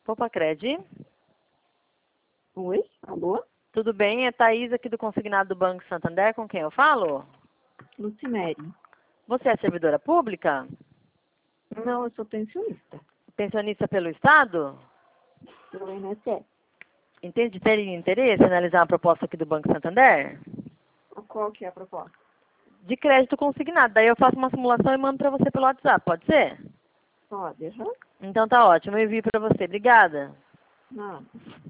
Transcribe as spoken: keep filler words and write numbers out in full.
Copacred. Oi, alô? Tudo bem? É Thaís aqui do Consignado do Banco Santander, com quem eu falo? Lucimere. Você é servidora pública? Não, eu sou pensionista. Pensionista pelo Estado? Pelo I N S S. Entende? Teria interesse em analisar uma proposta aqui do Banco Santander? Qual que é a proposta? De crédito consignado. Daí eu faço uma simulação e mando para você pelo WhatsApp, pode ser? Pode, aham. Então tá ótimo, eu envio para você. Obrigada. Não.